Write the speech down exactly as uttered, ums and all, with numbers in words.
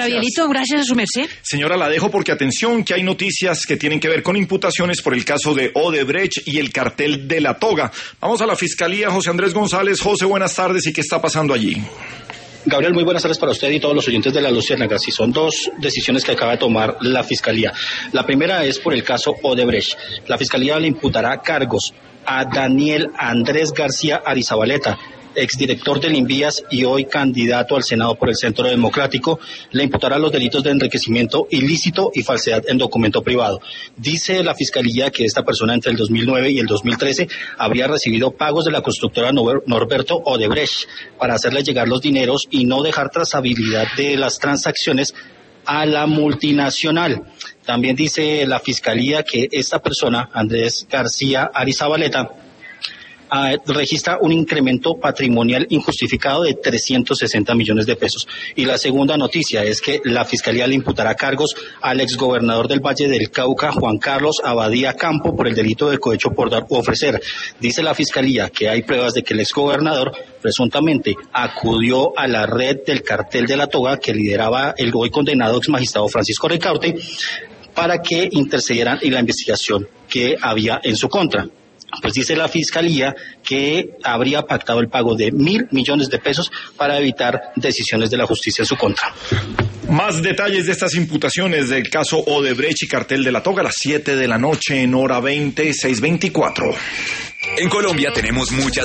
Gabrielito, gracias a su merced. Señora, la dejo porque atención, que hay noticias que tienen que ver con imputaciones por el caso de Odebrecht y el cartel de la toga. Vamos a la Fiscalía, José Andrés González. José, buenas tardes, ¿y qué está pasando allí? Gabriel, muy buenas tardes para usted y todos los oyentes de La Luciérnaga. Sí, son dos decisiones que acaba de tomar la Fiscalía. La primera es por el caso Odebrecht. La Fiscalía le imputará cargos a Daniel Andrés García Arizabaleta, exdirector del Invías y hoy candidato al Senado por el Centro Democrático. Le imputará los delitos de enriquecimiento ilícito y falsedad en documento privado. Dice la Fiscalía que esta persona entre el dos mil nueve y el dos mil trece habría recibido pagos de la constructora Norberto Odebrecht para hacerle llegar los dineros y no dejar trazabilidad de las transacciones a la multinacional. También dice la Fiscalía que esta persona, Andrés García Arizabaleta, Uh, registra un incremento patrimonial injustificado de trescientos sesenta millones de pesos. Y la segunda noticia es que la Fiscalía le imputará cargos al exgobernador del Valle del Cauca, Juan Carlos Abadía Campo, por el delito de cohecho por dar u ofrecer. Dice la Fiscalía que hay pruebas de que el exgobernador presuntamente acudió a la red del cartel de la toga que lideraba el hoy condenado exmagistrado Francisco Ricaurte para que intercedieran en la investigación que había en su contra. Pues dice la Fiscalía que habría pactado el pago de mil millones de pesos para evitar decisiones de la justicia en su contra. Más detalles de estas imputaciones del caso Odebrecht y cartel de la toga a las siete de la noche en hora veinte, seis veinticuatro. En Colombia tenemos muchas